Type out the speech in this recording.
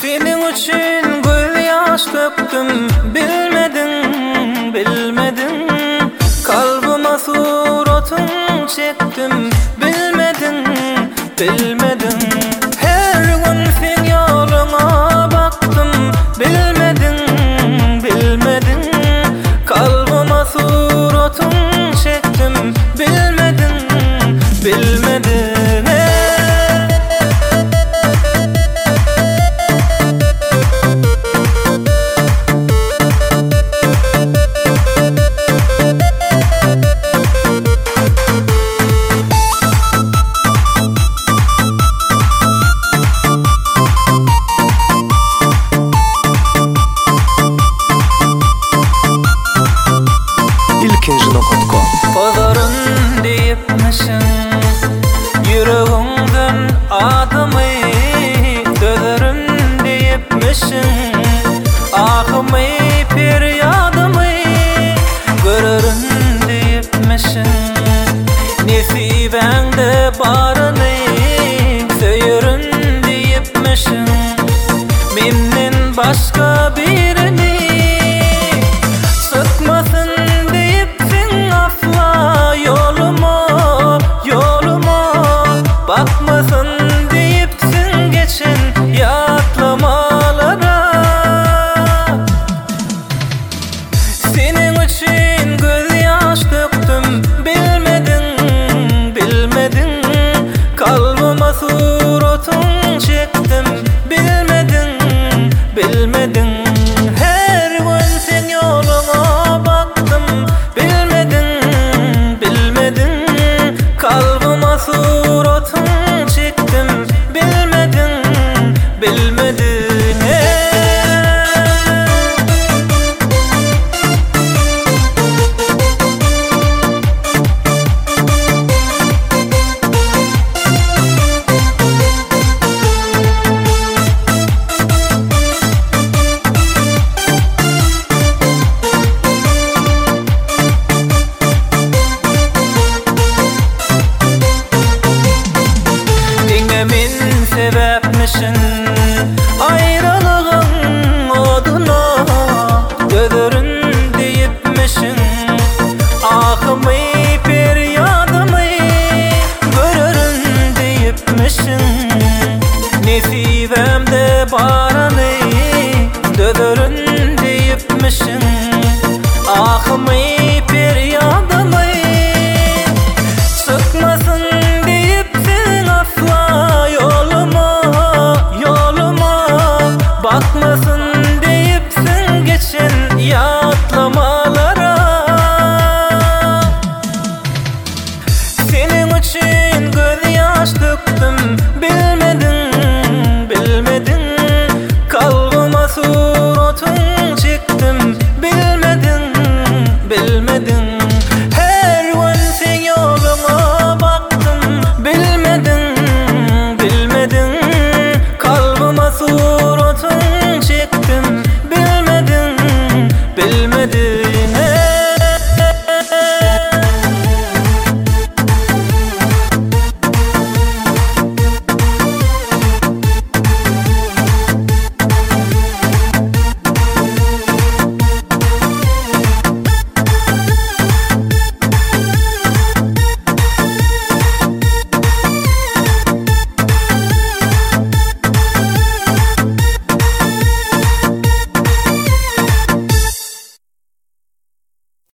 Senin için göz yaş döktüm, bilmedin, bilmedin. Kalbıma suratın çektim, bilmedin, bilmedin. Her gün sen yoluna baktım, bilmedin, bilmedin. Kalbıma suratın çektim, bilmedin, bilmedin. Pazarın deyipmişsin, yüreğimden adımı döverim deyipmişsin. Ahımı feryadımı görürüm deyipmişsin. Nesibende barını söyürüm deyipmişsin. Menden başka birini sıkmasın deyipsin asla yoluma, yoluma. Bakmasın deyipsin geçen yatlamalara. Senin için göz yaş döktüm, bilmedin, bilmedin. Kalbıma suratın çektim, bilmedin, bilmedin. Her gün sen yoluna baktım, bilmedin, bilmedin. Kalbıma suratın çektim, bilmedin, bilmedin. Min sebepmişsin ayrılığın oduna, döverin deyipmişsin. Ahımı feryadımı görürün deyipmişsin. Nesibemde var